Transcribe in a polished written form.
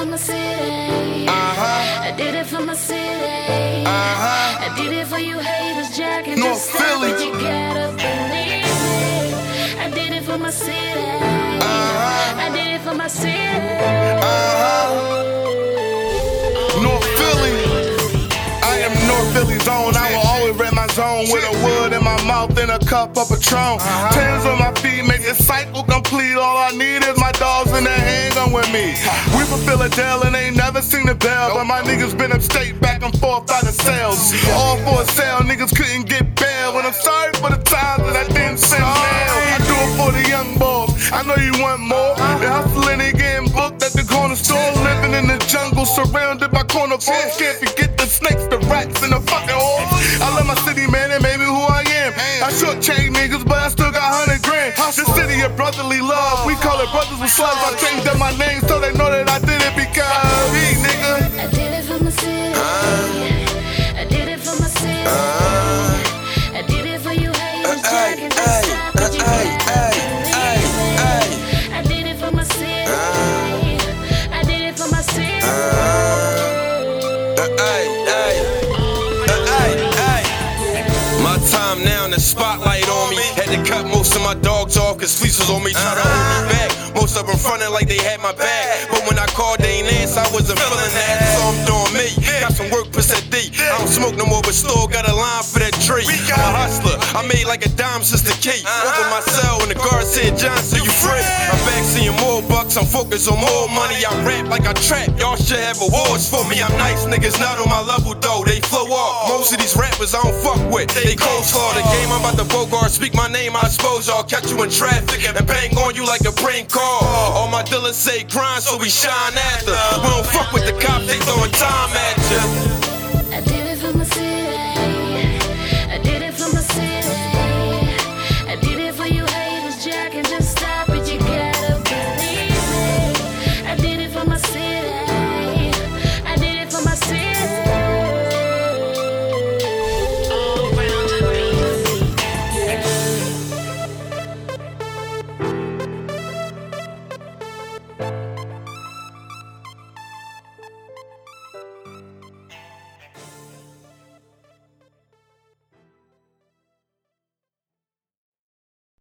for my city. I did it for my city. I did it for you haters, Jack, and North just Philly. but you gotta believe me. I did it for my city. I did it for my city. North Philly. I am North Philly's own. I will always rep my zone with a wood in my mouth and a cup of Patron. Tens on my feet make this cycle complete. All I need is my dogs and their handgun with me. We from Philadelphia and ain't never seen the bell, but my niggas been upstate back and forth by the sales. All for a sale, niggas couldn't get bail. And I'm sorry for the times that I didn't send mail. I do it for the young boys. I know you want more. They hustling and getting booked at the corner store. Living in the jungle, surrounded by carnivores. Can't forget the snakes, the rats, and the fucking whores. I love my city, man, and maybe who I am. I shortchange niggas, but I still got 100 grand. This city of brotherly love, we call it brothers with slugs. I changed up my name so they know that I did it because me, nigga. I did it for my city. I did it for my city. I did it for you haters, Jack, and just but you gotta believe me. I did it for my city. I did it for my city. My time now, and the spotlight on me. Had to cut most of my dogs off, cause fleece was on me, try to hold me back. Most of them frontin' like they had my back, but when I called, they ain't answer, I wasn't feeling that. So I'm doing me, got some work, push that D. I don't smoke no more, but still got a line for that tree. I'm a hustler, I made like a dime since the key. Open my cell, and the guard said, Johnson, you free. I'm back seeing more bucks, I'm focused on more money. I rap like I trap, y'all should have awards for me. I'm nice, niggas not on my level though, they flow off. Most of these rappers I don't fuck with, they coleslaw the game. I'm about to Bogart, speak my name, I suppose y'all catch you in traffic and bang on you like a prank call. All my dealers say grind, so we shine after. We don't fuck with the cops, they throwing time at ya.